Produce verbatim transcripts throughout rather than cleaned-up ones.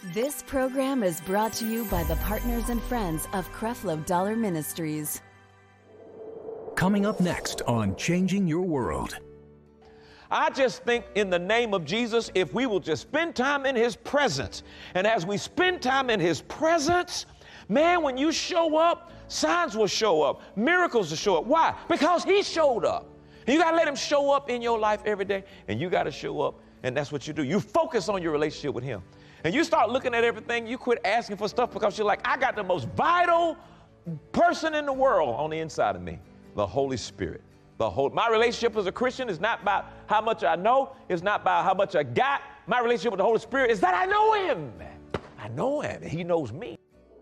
This program is brought to you by the partners and friends of Creflo Dollar Ministries. Coming up next on Changing Your World. I just think in the name of Jesus, if we will just spend time in his presence, and as we spend time in his presence, man, when you show up, signs will show up, miracles will show up. Why? Because he showed up. You got to let him show up in your life every day, and you got to show up, and that's what you do. You focus on your relationship with him, and you start looking at everything. You quit asking for stuff because you're like, I got the most vital person in the world on the inside of me, the Holy Spirit. The whole, my relationship as a Christian is not about how much I know. It's not about how much I got. My relationship with the Holy Spirit is that I know him. I know him, and he knows me.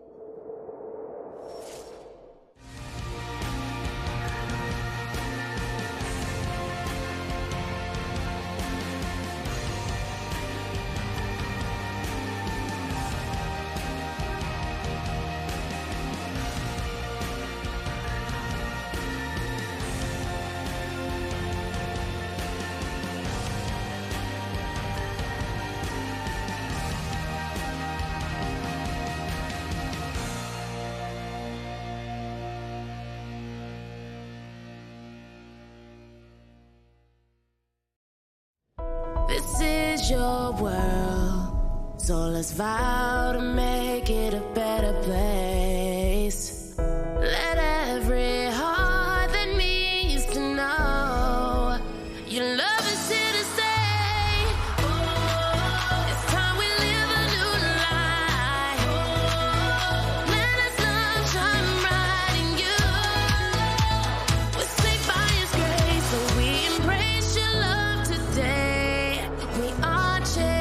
This is your world, so let's vow to make it a better place. Let every heart that needs to know your love is here to stay. Oh, it's time we live a new life. Oh, let us love shine bright in you. We're saved by his grace, so we embrace your love today. We are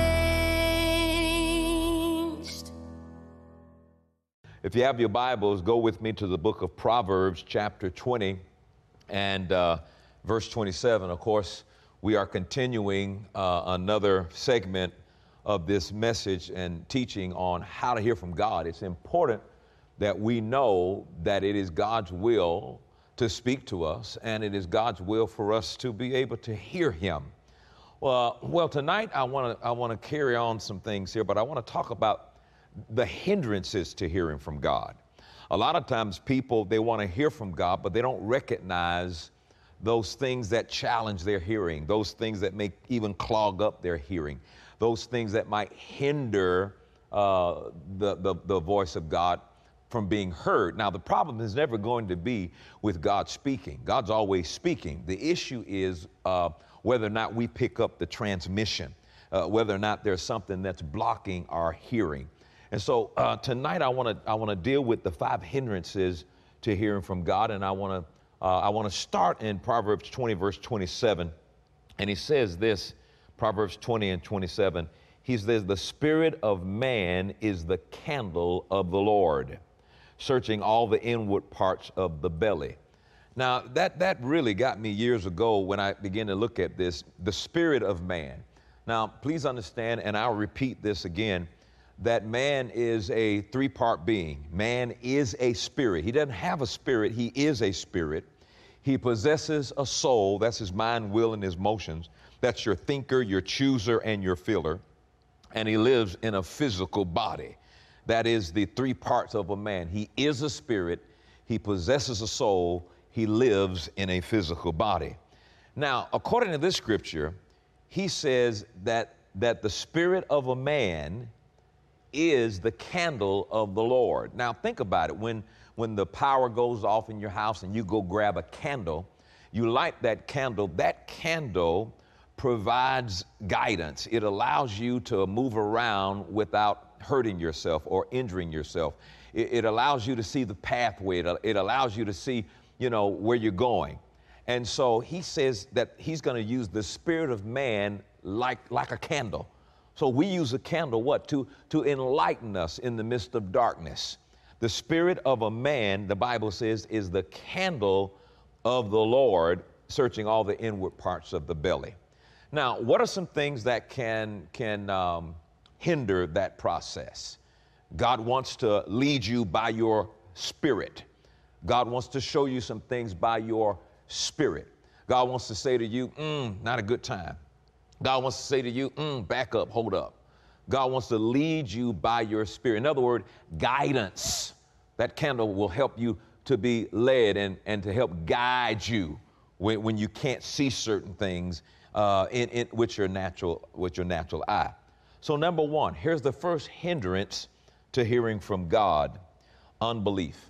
changed. If you have your Bibles, go with me to the book of Proverbs, chapter twenty, and uh, verse twenty-seven. Of course, we are continuing uh, another segment of this message and teaching on how to hear from God. It's important that we know that it is God's will to speak to us, and it is God's will for us to be able to hear him. Well, well, tonight I want to I want to carry on some things here, but I want to talk about the hindrances to hearing from God. A lot of times people, they want to hear from God, but they don't recognize those things that challenge their hearing, those things that may even clog up their hearing, those things that might hinder uh, the, the, the voice of God from being heard. Now, the problem is never going to be with God speaking. God's always speaking. The issue is uh, whether or not we pick up the transmission, uh, whether or not there's something that's blocking our hearing. And so uh, tonight I want to I want to deal with the five hindrances to hearing from God, and I want to uh, I want to start in Proverbs twenty, verse twenty-seven, and he says this, Proverbs twenty and twenty-seven. He says, "The spirit of man is the candle of the Lord, searching all the inward parts of the belly." Now that that really got me years ago when I began to look at this, the spirit of man. Now please understand, and I'll repeat this again, that man is a three-part being. Man is a spirit. He doesn't have a spirit, he is a spirit. He possesses a soul, that's his mind, will, and his motions. That's your thinker, your chooser, and your feeler. And he lives in a physical body. That is the three parts of a man. He is a spirit, he possesses a soul, he lives in a physical body. Now, according to this scripture, he says that, that the spirit of a man is the candle of the Lord. Now think about it. When, when the power goes off in your house and you go grab a candle, you light that candle, that candle provides guidance. It allows you to move around without hurting yourself or injuring yourself. It, it allows you to see the pathway. It, it allows you to see, you know, where you're going. And so he says that he's going to use the spirit of man like, like a candle. So we use a candle, what? To, to enlighten us in the midst of darkness. The spirit of a man, the Bible says, is the candle of the Lord, searching all the inward parts of the belly. Now, what are some things that can, can um, hinder that process? God wants to lead you by your spirit. God wants to show you some things by your spirit. God wants to say to you, mm, not a good time. God wants to say to you, mm, back up, hold up. God wants to lead you by your Spirit. In other words, guidance. That candle will help you to be led and, and to help guide you when, when you can't see certain things uh, in, in, with your natural, with your natural eye. So number one, here's the first hindrance to hearing from God: unbelief.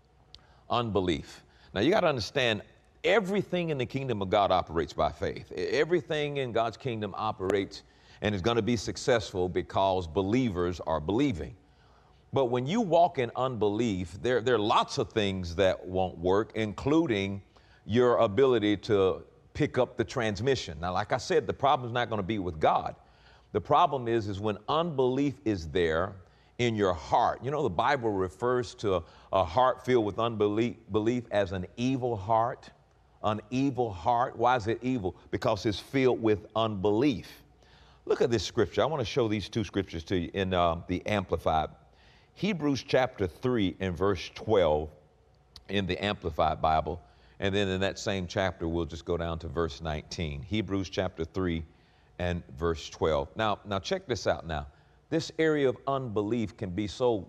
Unbelief. Now you got to understand, everything in the kingdom of God operates by faith. Everything in God's kingdom operates and is going to be successful because believers are believing. But when you walk in unbelief, there, there are lots of things that won't work, including your ability to pick up the transmission. Now, like I said, the problem is not going to be with God. The problem is, is when unbelief is there in your heart. You know, the Bible refers to a, a heart filled with unbelief belief as an evil heart. An evil heart. Why is it evil? Because it's filled with unbelief. Look at this scripture. I want to show these two scriptures to you in uh, the Amplified. Hebrews chapter three and verse twelve in the Amplified Bible. And then in that same chapter, we'll just go down to verse nineteen. Hebrews chapter three and verse twelve. Now, now check this out now. This area of unbelief can be so,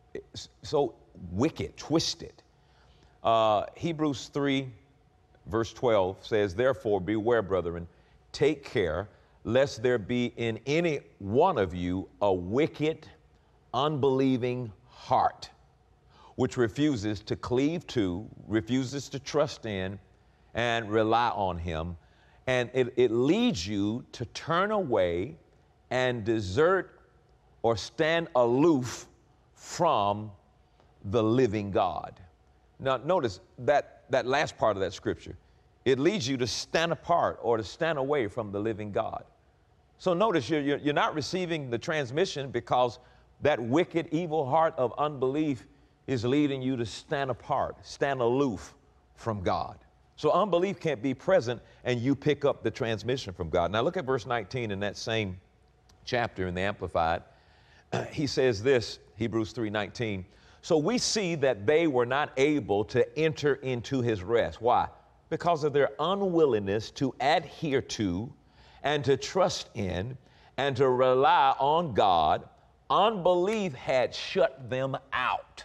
so wicked, twisted. Uh, Hebrews three, verse twelve says, "Therefore beware, brethren, take care, lest there be in any one of you a wicked, unbelieving heart, which refuses to cleave to, refuses to trust in, and rely on him. And it, it leads you to turn away and desert or stand aloof from the living God." Now, notice that, that last part of that scripture. It leads you to stand apart or to stand away from the living God. So notice you're, you're, you're not receiving the transmission because that wicked, evil heart of unbelief is leading you to stand apart, stand aloof from God. So unbelief can't be present and you pick up the transmission from God. Now look at verse nineteen in that same chapter in the Amplified. He says this, Hebrews three nineteen, "So we see that they were not able to enter into his rest." Why? Because of their unwillingness to adhere to and to trust in and to rely on God. Unbelief had shut them out.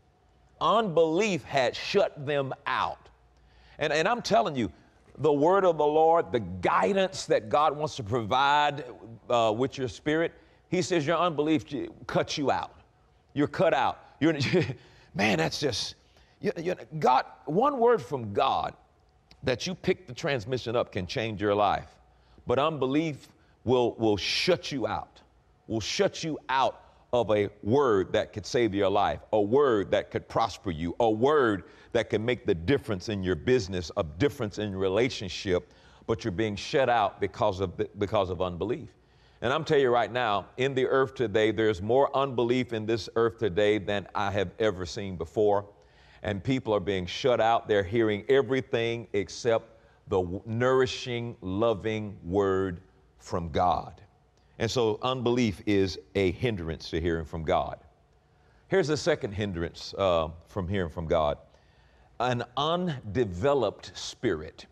Unbelief had shut them out. And, and I'm telling you, the word of the Lord, the guidance that God wants to provide uh, with your spirit, he says your unbelief cuts you out. You're cut out. You're, man, that's just, you, you, God, one word from God that you pick the transmission up can change your life. But unbelief will, will shut you out, will shut you out of a word that could save your life, a word that could prosper you, a word that can make the difference in your business, a difference in your relationship, but you're being shut out because of, because of unbelief. And I'm telling you right now, in the earth today, there's more unbelief in this earth today than I have ever seen before. And people are being shut out. They're hearing everything except the nourishing, loving word from God. And so unbelief is a hindrance to hearing from God. Here's the second hindrance uh, from hearing from God: an undeveloped spirit.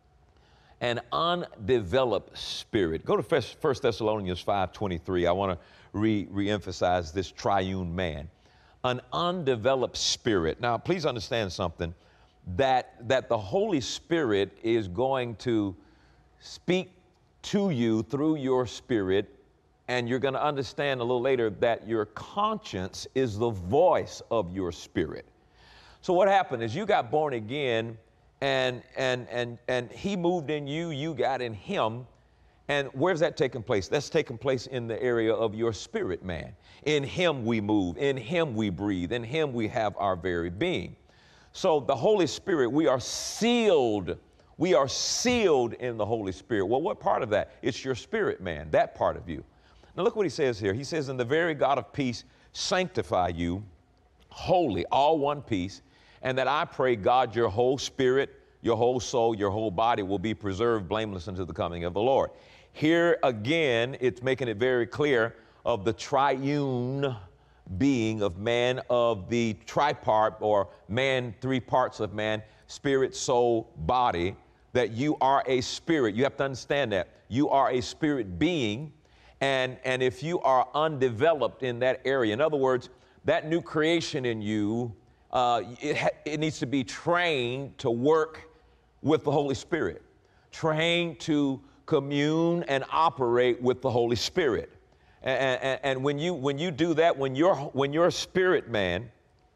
An undeveloped spirit. Go to First Thessalonians five twenty-three. I want to re, re-emphasize this triune man. An undeveloped spirit. Now, please understand something, that, that the Holy Spirit is going to speak to you through your spirit, and you're going to understand a little later that your conscience is the voice of your spirit. So what happened is you got born again, and and and and he moved in you, you got in him. And where's that taking place? That's taking place in the area of your spirit, man. In him we move, in him we breathe, in him we have our very being. So the Holy Spirit, we are sealed. We are sealed in the Holy Spirit. Well, what part of that? It's your spirit, man, that part of you. Now look what he says here. He says, "And the very God of peace sanctify you wholly," all one piece, "and that I pray, God, your whole spirit, your whole soul, your whole body will be preserved blameless unto the coming of the Lord." Here again, it's making it very clear of the triune being of man, of the tripart or man, three parts of man, spirit, soul, body, that you are a spirit. You have to understand that. You are a spirit being, And, and if you are undeveloped in that area, in other words, that new creation in you, uh, it, ha- it needs to be trained to work with the Holy Spirit, trained to commune and operate with the Holy Spirit. And, and, and when you when you do that, when your when your spirit man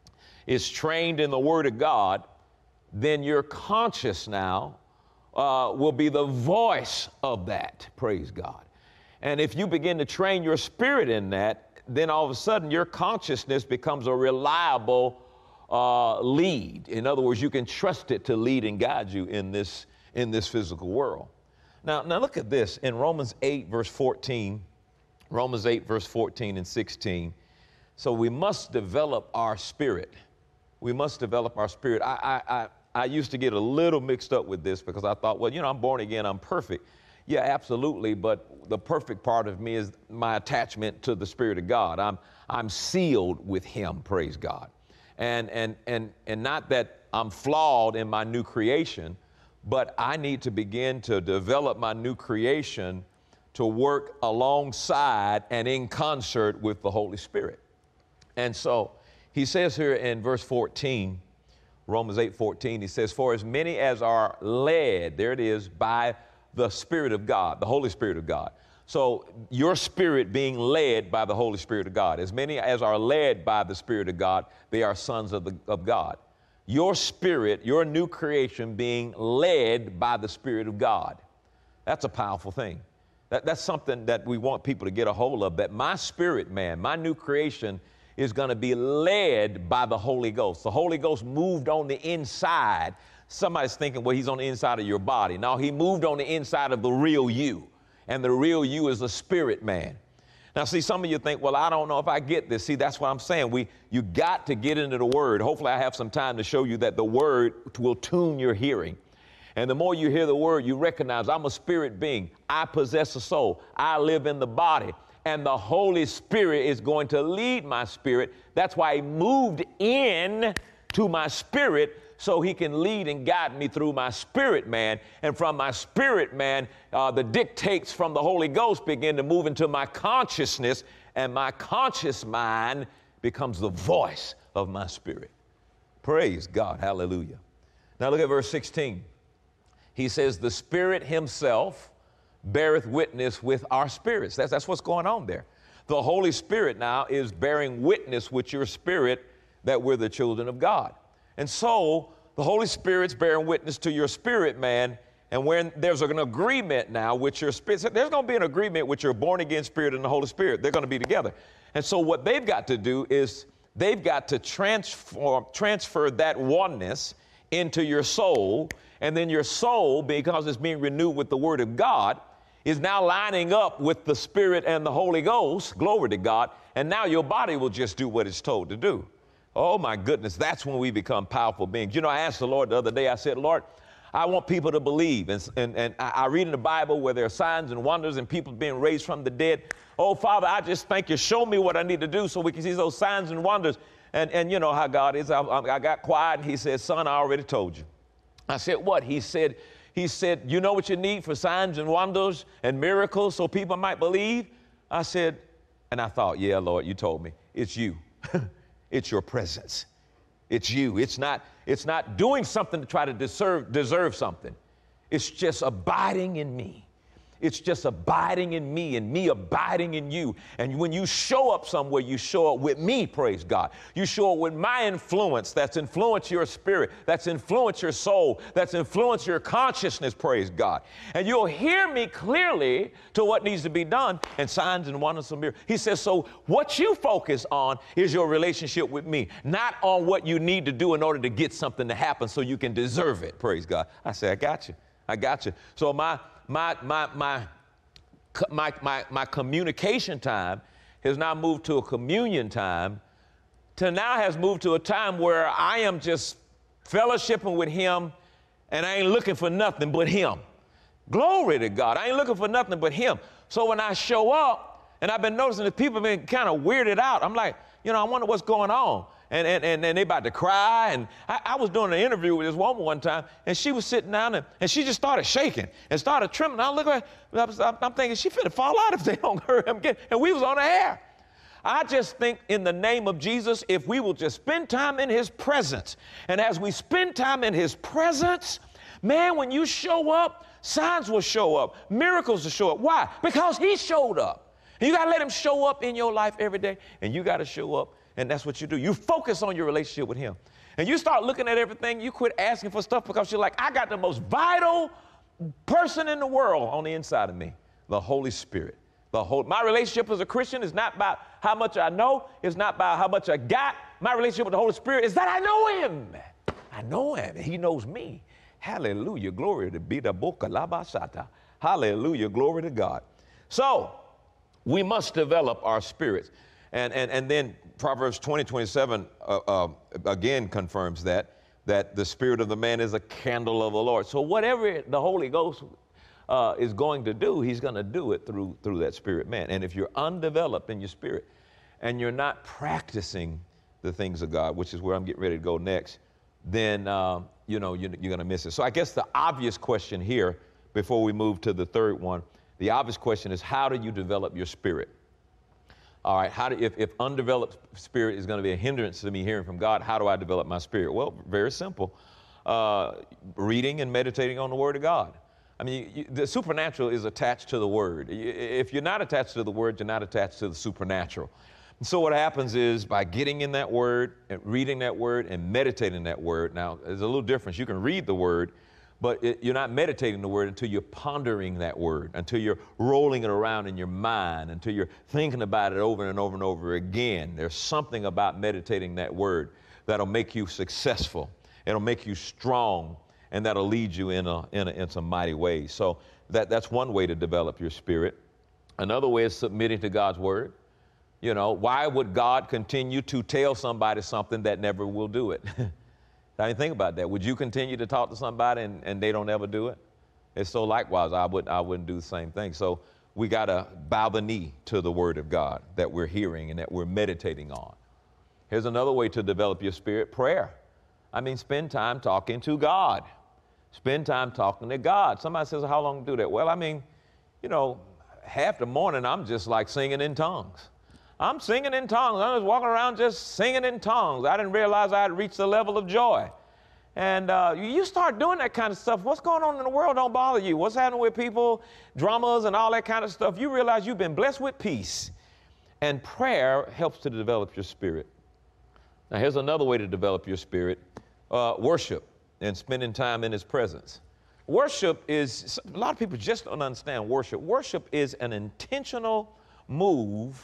is trained in the Word of God, then your conscious now uh, will be the voice of that. Praise God. And if you begin to train your spirit in that, then all of a sudden your consciousness becomes a reliable uh, lead. In other words, you can trust it to lead and guide you in this in this physical world. Now, now look at this in Romans eight, verse fourteen. Romans eight, verse fourteen and sixteen. So we must develop our spirit. We must develop our spirit. I, I, I, I used to get a little mixed up with this because I thought, well, you know, I'm born again, I'm perfect. Yeah, absolutely. But the perfect part of me is my attachment to the Spirit of God. I'm, I'm sealed with Him, praise God. And, and, and, and not that I'm flawed in my new creation, but I need to begin to develop my new creation to work alongside and in concert with the Holy Spirit. And so he says here in verse fourteen, Romans eight fourteen, he says, for as many as are led, there it is, by the Spirit of God, the Holy Spirit of God. So your spirit being led by the Holy Spirit of God. As many as are led by the Spirit of God, they are sons of, the, of God. Your spirit, your new creation being led by the Spirit of God. That's a powerful thing. That, that's something that we want people to get a hold of, that my spirit man, my new creation is going to be led by the Holy Ghost. The Holy Ghost moved on the inside. Somebody's thinking, well, he's on the inside of your body. No, he moved on the inside of the real you. And the real you is a spirit man. Now, see, some of you think, well, I don't know if I get this. See, that's what I'm saying. We, you got to get into the Word. Hopefully I have some time to show you that the Word will tune your hearing. And the more you hear the Word, you recognize I'm a spirit being. I possess a soul. I live in the body. And the Holy Spirit is going to lead my spirit. That's why He moved in to my spirit so He can lead and guide me through my spirit man. And from my spirit man, uh, the dictates from the Holy Ghost begin to move into my consciousness, and my conscious mind becomes the voice of my spirit. Praise God. Hallelujah. Now look at verse sixteen. He says, the Spirit Himself beareth witness with our spirits. That's, that's what's going on there. The Holy Spirit now is bearing witness with your spirit that we're the children of God. And so the Holy Spirit's bearing witness to your spirit, man. And when there's an agreement now with your spirit, there's going to be an agreement with your born again spirit and the Holy Spirit. They're going to be together. And so what they've got to do is they've got to transform, transfer that oneness into your soul. And then your soul, because it's being renewed with the Word of God, is now lining up with the Spirit and the Holy Ghost. Glory to God. And now your body will just do what it's told to do. Oh, my goodness, that's when we become powerful beings. You know, I asked the Lord the other day, I said, Lord, I want people to believe. And, and, and I read in the Bible where there are signs and wonders and people being raised from the dead. Oh, Father, I just thank you. Show me what I need to do so we can see those signs and wonders. And, and you know how God is. I, I got quiet and He said, son, I already told you. I said, what? He said, he said, you know what you need for signs and wonders and miracles so people might believe? I said, and I thought, yeah, Lord, you told me. It's you. It's your presence. It's you. It's not, it's not doing something to try to deserve, deserve something. It's just abiding in me. It's just abiding in me and me abiding in you. And when you show up somewhere, you show up with me, praise God. You show up with my influence that's influenced your spirit, that's influenced your soul, that's influenced your consciousness, praise God. And you'll hear me clearly to what needs to be done, and signs and wonders and miracles. He says, so what you focus on is your relationship with me, not on what you need to do in order to get something to happen so you can deserve it, praise God. I say, I got you. I got you. So my My, my, my, my, my, my communication time has now moved to a communion time, to now has moved to a time where I am just fellowshipping with Him and I ain't looking for nothing but Him. Glory to God. I ain't looking for nothing but Him. So when I show up, and I've been noticing that people have been kind of weirded out, I'm like, you know, I wonder what's going on. and, and, and, and they about to cry. And I, I was doing an interview with this woman one time, and she was sitting down, and, and she just started shaking and started trembling. I look at her, I was, I'm thinking, she finna fall out if they don't hurry him again. And we was on the air. I just think in the name of Jesus, if we will just spend time in his presence, and as we spend time in his presence, man, when you show up, signs will show up, miracles will show up. Why? Because he showed up. And you got to let him show up in your life every day, and you got to show up, and that's what you do. You focus on your relationship with him, and you start looking at everything. You quit asking for stuff because you're like, I got the most vital person in the world on the inside of me, the Holy Spirit. The whole, my relationship as a Christian is not about how much I know. It's not about how much I got. My relationship with the Holy Spirit is that I know him. I know him, and he knows me. Hallelujah. Glory to be the boca labasata. Hallelujah. Glory to God. So we must develop our spirits. And, and, and then Proverbs twenty, twenty-seven uh, uh, again confirms that, that the spirit of the man is a candle of the Lord. So whatever the Holy Ghost Uh, is going to do, he's going to do it through through that spirit man. And if you're undeveloped in your spirit and you're not practicing the things of God, which is where I'm getting ready to go next, then, uh, you know, you're, you're going to miss it. So I guess the obvious question here, before we move to the third one, the obvious question is, how do you develop your spirit? All right, how do, if, if undeveloped spirit is going to be a hindrance to me hearing from God, how do I develop my spirit? Well, very simple. Uh, reading and meditating on the Word of God. I mean, you, the supernatural is attached to the Word. If you're not attached to the Word, you're not attached to the supernatural. And so what happens is, by getting in that Word and reading that Word and meditating that Word, now there's a little difference. You can read the Word, but it, you're not meditating the Word until you're pondering that Word, until you're rolling it around in your mind, until you're thinking about it over and over and over again. There's something about meditating that Word that'll make you successful. It'll make you strong. And that'll lead you in a, in a, in some mighty ways. So that, that's one way to develop your spirit. Another way is submitting to God's word. You know, why would God continue to tell somebody something that never will do it? I mean, think about that. Would you continue to talk to somebody and, and they don't ever do it? It's so likewise, I, would, I wouldn't do the same thing. So we got to bow the knee to the word of God that we're hearing and that we're meditating on. Here's another way to develop your spirit, prayer. I mean, spend time talking to God. Spend time talking to God. Somebody says, how long to do that? Well, I mean, you know, half the morning I'm just like singing in tongues. I'm singing in tongues. I'm just walking around just singing in tongues. I didn't realize I had reached the level of joy. And uh, you start doing that kind of stuff, what's going on in the world don't bother you. What's happening with people, dramas and all that kind of stuff, you realize you've been blessed with peace. And prayer helps to develop your spirit. Now, here's another way to develop your spirit, uh, worship. And spending time in his presence. Worship is, a lot of people just don't understand worship. Worship is an intentional move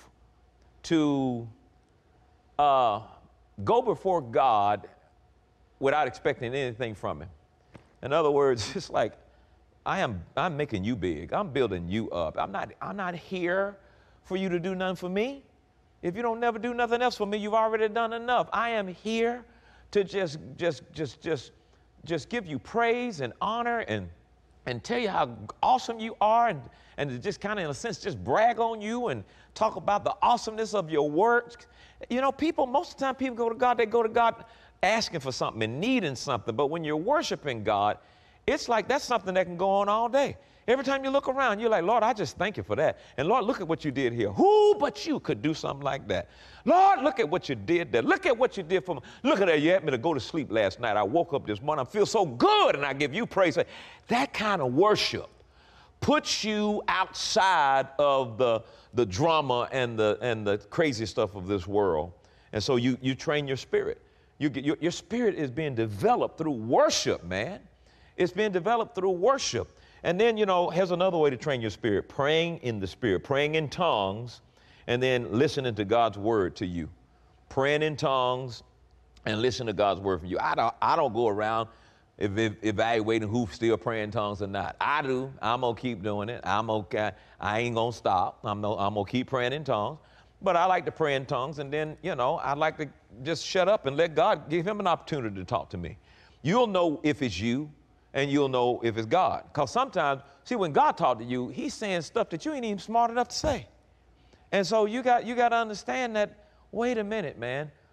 to uh, go before God without expecting anything from him. In other words, it's like, I am, I'm making you big. I'm building you up. I'm not, I'm not here for you to do nothing for me. If you don't never do nothing else for me, you've already done enough. I am here to just, just, just, just, just give you praise and honor and, and tell you how awesome you are and, and to just kind of, in a sense, just brag on you and talk about the awesomeness of your work. You know, people, most of the time people go to God, they go to God asking for something and needing something. But when you're worshiping God, it's like that's something that can go on all day. Every time you look around, you're like, Lord, I just thank you for that. And Lord, look at what you did here. Who but you could do something like that? Lord, look at what you did there. Look at what you did for me. Look at that. You had me to go to sleep last night. I woke up this morning. I feel so good, and I give you praise. That kind of worship puts you outside of the, the drama and the, and the crazy stuff of this world. And so you, you train your spirit. You get, your, your spirit is being developed through worship, man. It's being developed through worship. And then, you know, here's another way to train your spirit, praying in the spirit, praying in tongues, and then listening to God's word to you. Praying in tongues and listening to God's word from you. I don't, I don't go around ev- ev- evaluating who's still praying in tongues or not. I do. I'm going to keep doing it. I'm okay. I ain't going to stop. I'm, no, I'm going to keep praying in tongues. But I like to pray in tongues, and then, you know, I like to just shut up and let God give him an opportunity to talk to me. You'll know if it's you. And you'll know if it's God. Because sometimes, see, when God talks to you, he's saying stuff that you ain't even smart enough to say. And so you got you got to understand that, wait a minute, man.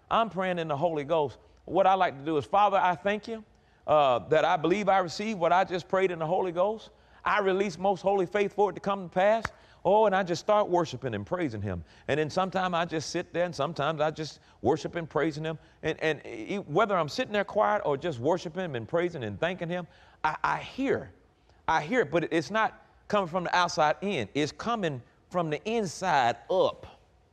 I'm praying in the Holy Ghost. What I like to do is, Father, I thank you uh, that I believe I received what I just prayed in the Holy Ghost. I release most holy faith for it to come to pass. Oh, and I just start worshiping and praising him. And then sometimes I just sit there, and sometimes I just worship and praising him. And, and whether I'm sitting there quiet or just worshiping him and praising and thanking him, I, I hear, I hear it, but it's not coming from the outside in. It's coming from the inside up.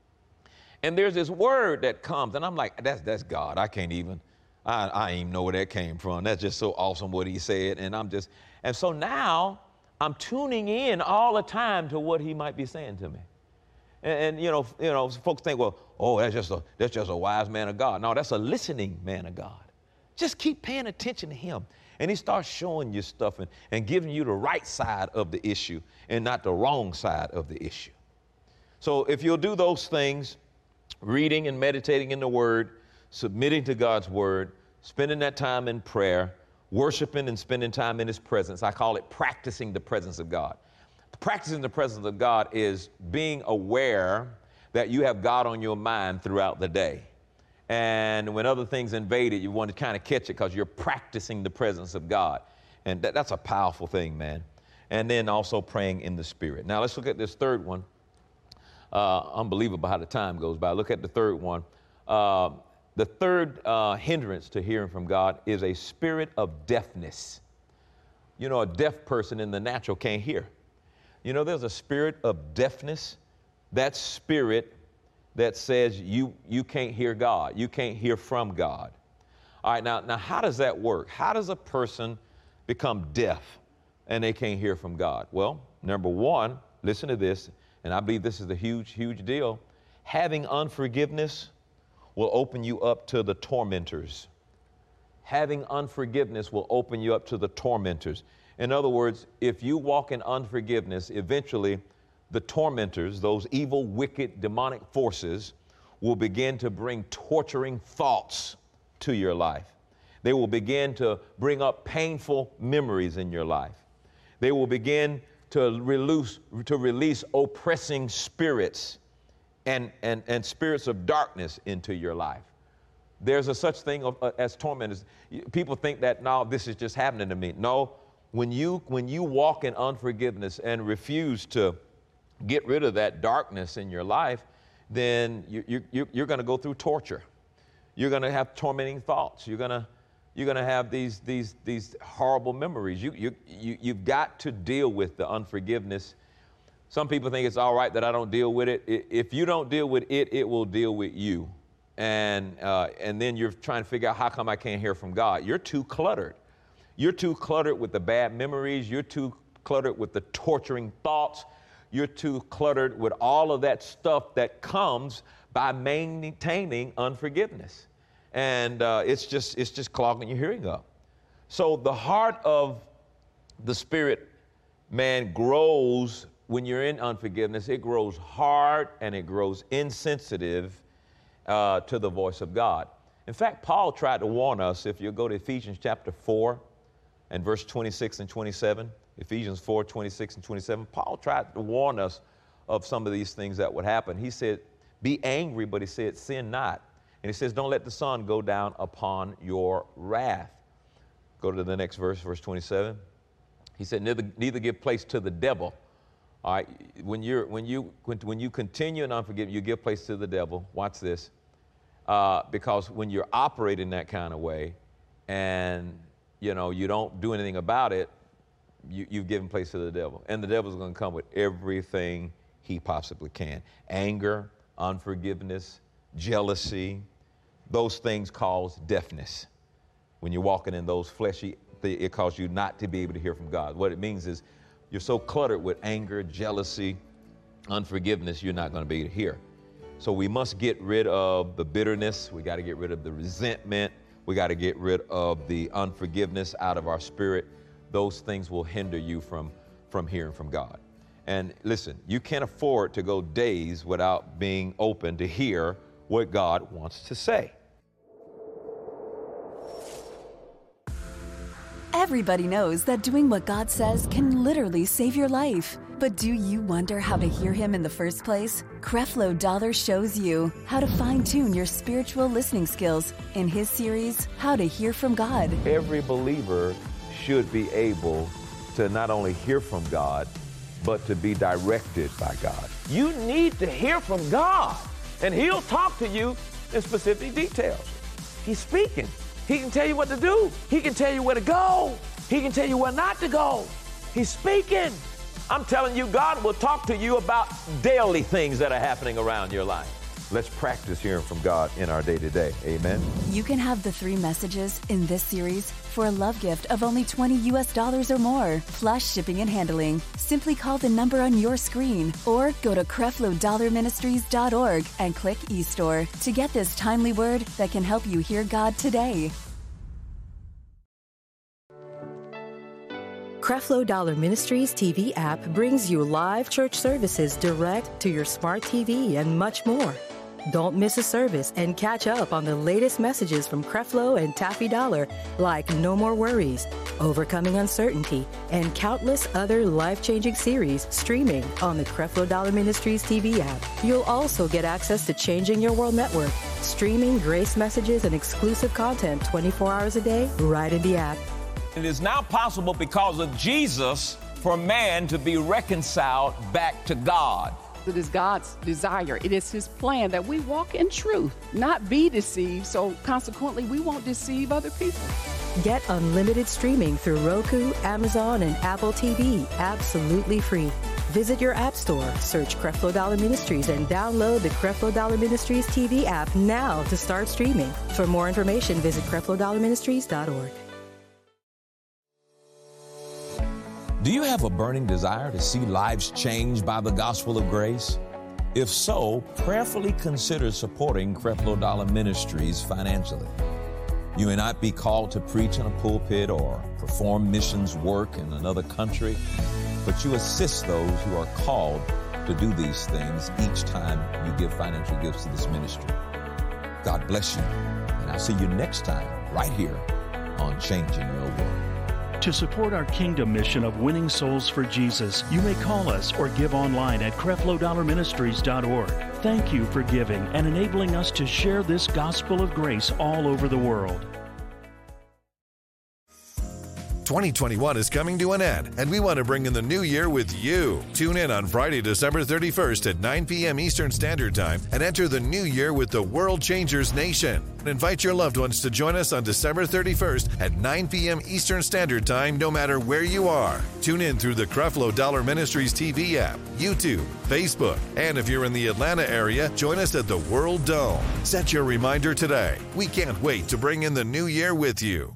And there's this word that comes, and I'm like, that's that's God. I can't even, I, I ain't even know where that came from. That's just so awesome what he said. And I'm just, and so now I'm tuning in all the time to what he might be saying to me. And, and you know, you know, folks think, well, oh, that's just a that's just a wise man of God. No, that's a listening man of God. Just keep paying attention to him. And he starts showing you stuff and, and giving you the right side of the issue and not the wrong side of the issue. So if you'll do those things, reading and meditating in the Word, submitting to God's Word, spending that time in prayer, worshiping and spending time in his presence. I call it practicing the presence of God. Practicing the presence of God is being aware that you have God on your mind throughout the day. And when other things invade it, you want to kind of catch it because you're practicing the presence of God. And that, that's a powerful thing, man. And then also praying in the Spirit. Now let's look at this third one. Uh, unbelievable how the time goes by. Look at the third one. Uh, The third uh, hindrance to hearing from God is a spirit of deafness. You know, a deaf person in the natural can't hear. You know, there's a spirit of deafness. That spirit that says you, you can't hear God. You can't hear from God. All right, now, now how does that work? How does a person become deaf and they can't hear from God? Well, number one, listen to this, and I believe this is a huge, huge deal. Having unforgiveness will open you up to the tormentors. Having unforgiveness will open you up to the tormentors. In other words, if you walk in unforgiveness, eventually the tormentors, those evil, wicked, demonic forces, will begin to bring torturing thoughts to your life. They will begin to bring up painful memories in your life. They will begin to release, to release oppressing spirits And, and, and spirits of darkness into your life. There's a such thing of, uh, as tormentors. People think that, no, this is just happening to me. No, when you, when you walk in unforgiveness and refuse to get rid of that darkness in your life, then you, you, you, you're going to go through torture. You're going to have tormenting thoughts. You're going to you're going to have these, these, these horrible memories. You, you, you, you've got to deal with the unforgiveness. Some people think it's all right that I don't deal with it. If you don't deal with it, it will deal with you. And, uh, and then you're trying to figure out how come I can't hear from God. You're too cluttered. You're too cluttered with the bad memories. You're too cluttered with the torturing thoughts. You're too cluttered with all of that stuff that comes by maintaining unforgiveness. And uh, it's just, it's just clogging your hearing up. So the heart of the spirit man grows. When you're in unforgiveness, it grows hard and it grows insensitive uh, to the voice of God. In fact, Paul tried to warn us, if you go to Ephesians chapter four and verse twenty-six and twenty-seven, Ephesians four, twenty-six and twenty-seven, Paul tried to warn us of some of these things that would happen. He said, be angry, but he said, sin not. And he says, don't let the sun go down upon your wrath. Go to the next verse, verse twenty-seven. He said, neither, neither give place to the devil. All right, when, you're, when, you, when, when you continue in unforgiveness, you give place to the devil. Watch this. Uh, because when you're operating that kind of way and, you know, you don't do anything about it, you, you've given place to the devil. And the devil's going to come with everything he possibly can. Anger, unforgiveness, jealousy, those things cause deafness. When you're walking in those fleshy, it causes you not to be able to hear from God. What it means is, you're so cluttered with anger, jealousy, unforgiveness, you're not going to be able to hear. So we must get rid of the bitterness. We got to get rid of the resentment. We got to get rid of the unforgiveness out of our spirit. Those things will hinder you from, from hearing from God. And listen, you can't afford to go days without being open to hear what God wants to say. Everybody knows that doing what God says can literally save your life. But do you wonder how to hear him in the first place? Creflo Dollar shows you how to fine-tune your spiritual listening skills in his series, How to Hear from God. Every believer should be able to not only hear from God, but to be directed by God. You need to hear from God, and he'll talk to you in specific details. He's speaking. He can tell you what to do. He can tell you where to go. He can tell you where not to go. He's speaking. I'm telling you, God will talk to you about daily things that are happening around your life. Let's practice hearing from God in our day-to-day. Amen. You can have the three messages in this series for a love gift of only twenty U S dollars or more, plus shipping and handling. Simply call the number on your screen or go to creflo dollar ministries dot org and click eStore to get this timely word that can help you hear God today. Creflo Dollar Ministries T V app brings you live church services direct to your smart T V and much more. Don't miss a service and catch up on the latest messages from Creflo and Taffy Dollar, like No More Worries, Overcoming Uncertainty, and countless other life-changing series streaming on the Creflo Dollar Ministries T V app. You'll also get access to Changing Your World Network, streaming grace messages and exclusive content twenty-four hours a day right in the app. It is now possible because of Jesus for man to be reconciled back to God. It is God's desire. It is his plan that we walk in truth, not be deceived. So consequently, we won't deceive other people. Get unlimited streaming through Roku, Amazon, and Apple T V absolutely free. Visit your app store, search Creflo Dollar Ministries, and download the Creflo Dollar Ministries T V app now to start streaming. For more information, visit creflo dollar ministries dot org. Do you have a burning desire to see lives changed by the gospel of grace? If so, prayerfully consider supporting Creflo Dollar Ministries financially. You may not be called to preach in a pulpit or perform missions work in another country, but you assist those who are called to do these things each time you give financial gifts to this ministry. God bless you, and I'll see you next time right here on Changing Your World. To support our kingdom mission of winning souls for Jesus, you may call us or give online at creflo dollar ministries dot org. Thank you for giving and enabling us to share this gospel of grace all over the world. twenty twenty-one is coming to an end, and we want to bring in the new year with you. Tune in on Friday, December thirty-first at nine p.m. Eastern Standard Time and enter the new year with the World Changers Nation. Invite your loved ones to join us on December thirty-first at nine p.m. Eastern Standard Time, no matter where you are. Tune in through the Creflo Dollar Ministries T V app, YouTube, Facebook, and if you're in the Atlanta area, join us at the World Dome. Set your reminder today. We can't wait to bring in the new year with you.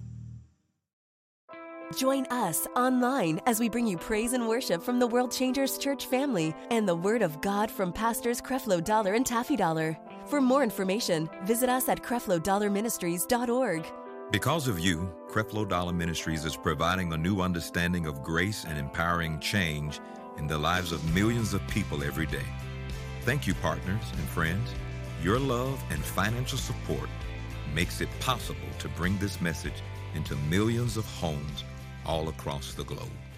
Join us online as we bring you praise and worship from the World Changers Church family and the Word of God from Pastors Creflo Dollar and Taffy Dollar. For more information, visit us at creflo dollar ministries dot org. Because of you, Creflo Dollar Ministries is providing a new understanding of grace and empowering change in the lives of millions of people every day. Thank you, partners and friends. Your love and financial support makes it possible to bring this message into millions of homes all across the globe.